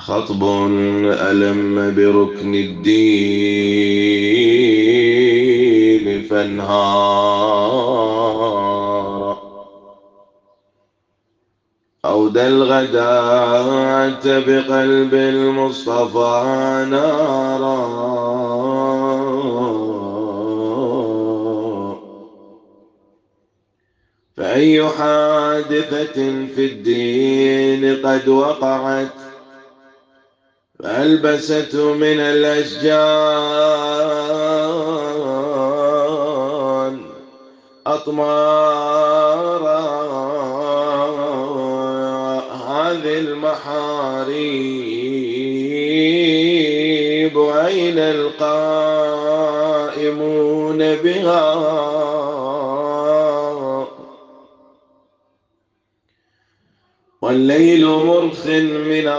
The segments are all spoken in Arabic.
خطب ألم بركن الدين فانهار، أودى الغداة بقلب المصطفى نارا. فأي حادثة في الدين قد وقعت فألبست من الأشجان أطمارا. هذه المحاريب أين القائمون بها؟ والليل مرخ من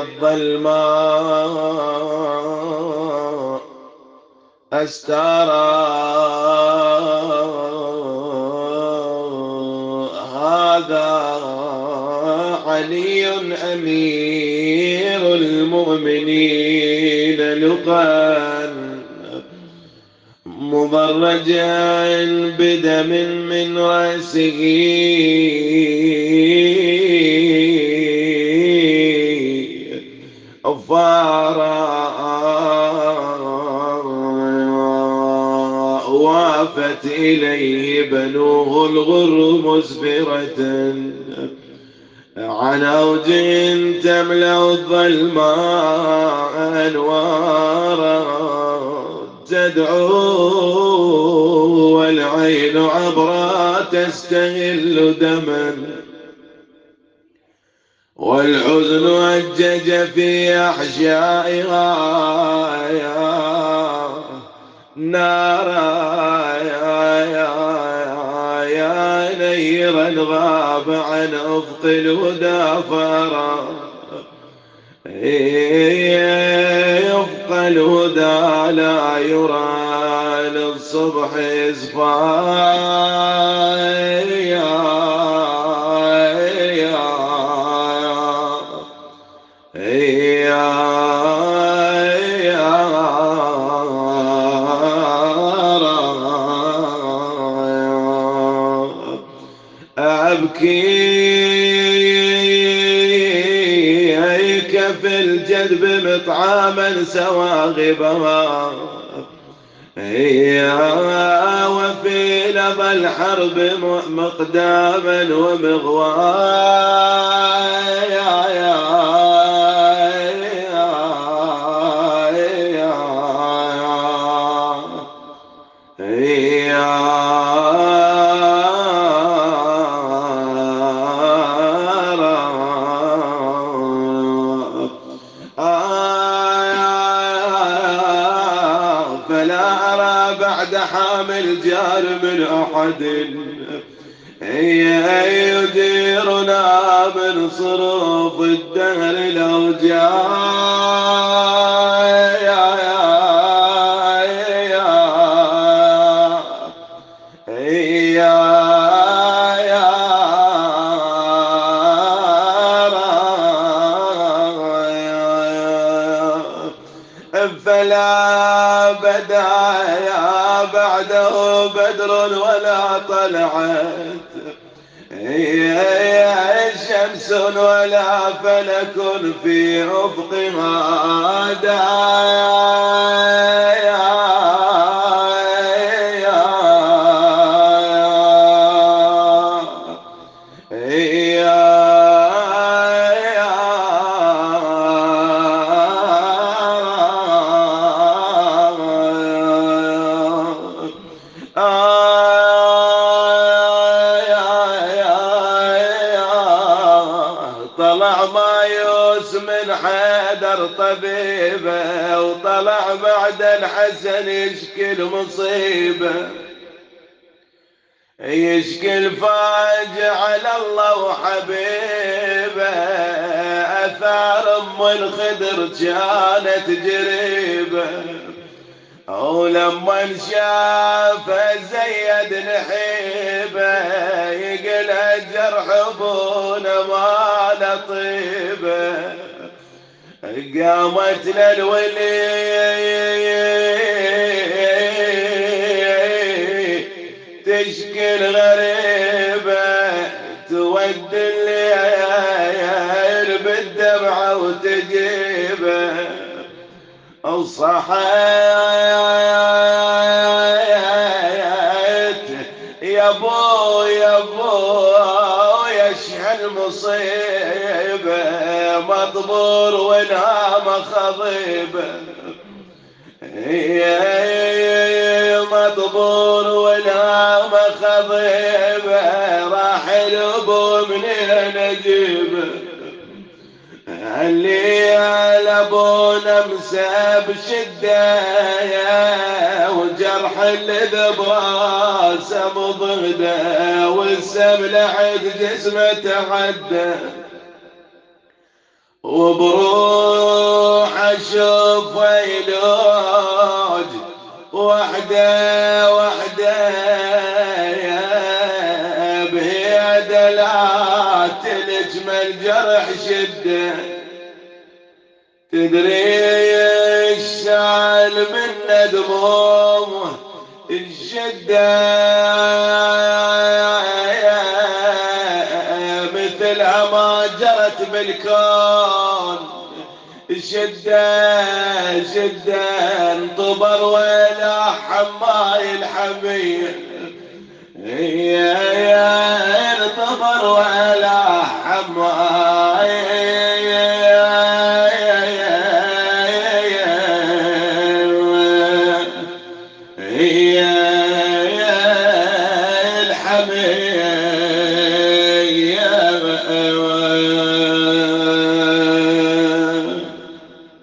الظلماء أستارا. هذا علي أمير المؤمنين لقا مضرجا بدم من رأسه أفارا. وافت إليه بنوه الغر مسفرة عن أوج تملأ الظلماء أنوارا. تدعو والعين عبرا تستهل دما، والحزن أجج في أحشائها نارا. يا نيرا غاب عن أفق الهدى فارا. يفق الهدى لا يرى للصبح أبكيك في الجدب مطعاما سواغبها، وفي لظى الحرب مقداما ومغوايا. فلا أرى بعد حامل جار من أحد يديرنا من صروف الدهر لو فلا بدايا بعده بدر ولا طلعت شمس ولا فلك في أفقها طلع مايوس من حيدر طبيبه، وطلع بعد الحسن يشكي المصيبه، يشكي الفاجع على الله وحبيبه. اثار ام الخدر كانت جريبه، ولما انشاف زيد نحيبه يقل الجرح ابونا ما لطيبه. قامت للولي تشكي الغريبة تود الليل بالدمعة وتجيبه الصحيت يا ابو يا ابو يشهى المصيبة مطبور ونام خضيبه مطبور ونام خضيبه راح الابو منين اجيبه اللي لابونا مساب شده وجرح الذب راسه مضغده والسم لحد جسمه تعدى وبروح اشوف ويلوج وحده وحده بيد لا تنجم الجرح شده تدري الشال من دمومه الشده مثلها ما جرت بالكون شده شده انطبر ولا حماي الحميه يا انطبر ولا حماي